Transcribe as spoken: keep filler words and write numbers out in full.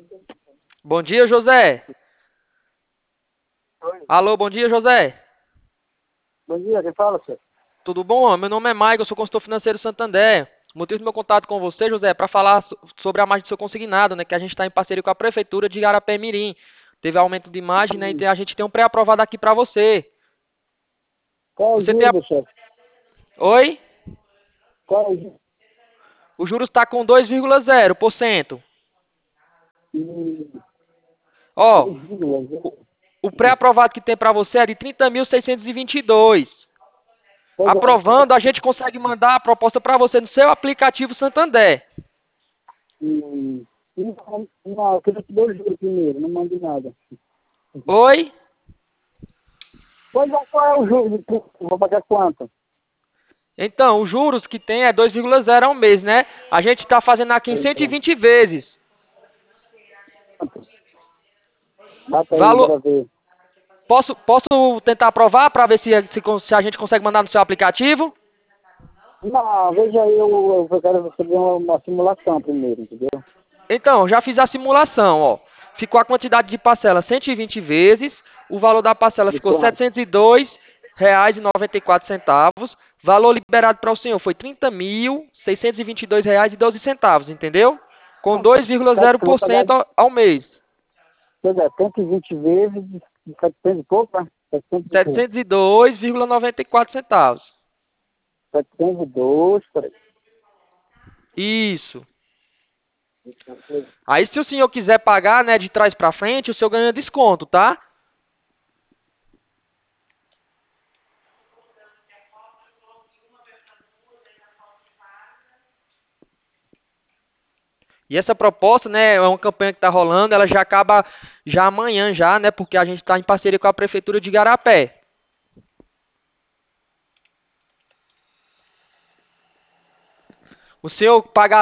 Bom dia, José. Oi. Alô, bom dia, José. Bom dia, quem fala, senhor? Tudo bom? Meu nome é Maicon, eu sou consultor financeiro Santander. O motivo do meu contato com você, José, é para falar so- sobre a margem do seu consignado, né? Que a gente está em parceria com a Prefeitura de Igarapé-Mirim. Teve aumento de margem, né? E Hum, a gente tem um pré-aprovado aqui para você. Qual é o Você tem a... juro, chefe? Oi? Qual é o juro? O juros está com dois vírgula zero por cento. Hum, Ó, dois vírgula o, zero. o pré-aprovado que tem para você é de trinta mil seiscentos e vinte e dois. Pois é, Aprovando, a gente consegue mandar a proposta para você no seu aplicativo Santander. hum, não, não, eu queria te dar o juro primeiro, não mande nada. Oi? Pois é, qual é o juro? Eu vou pagar quanto? Então, os juros que tem é dois vírgula zero ao mês, né? A gente está fazendo aqui em Pois cento e é, vinte vezes. quanto? Bata aí, Valor. bora ver. Posso, posso tentar aprovar para ver se, se, con- se a gente consegue mandar no seu aplicativo? Não, veja aí, eu, eu quero receber uma, uma simulação primeiro, entendeu? Então, já fiz a simulação, ó. Ficou a quantidade de parcela cento e vinte vezes. O valor da parcela De ficou quanto? setecentos e dois reais e noventa e quatro centavos. Valor liberado para o senhor foi trinta mil seiscentos e vinte e dois reais e doze centavos, entendeu? Com Não, sete- eu vou pagar, dois vírgula zero por cento ao ao mês. pois é, cento e vinte vezes de setecentos e pouco, né? setecentos e pouco. setecentos e dois vírgula noventa e quatro centavos. setecentos e dois, peraí. Isso. Aí se o senhor quiser pagar, né, de trás para frente, o senhor ganha desconto, tá? E essa proposta, né, é uma campanha que está rolando, ela já acaba já amanhã já, né, porque a gente está em parceria com a prefeitura de Igarapé. O senhor paga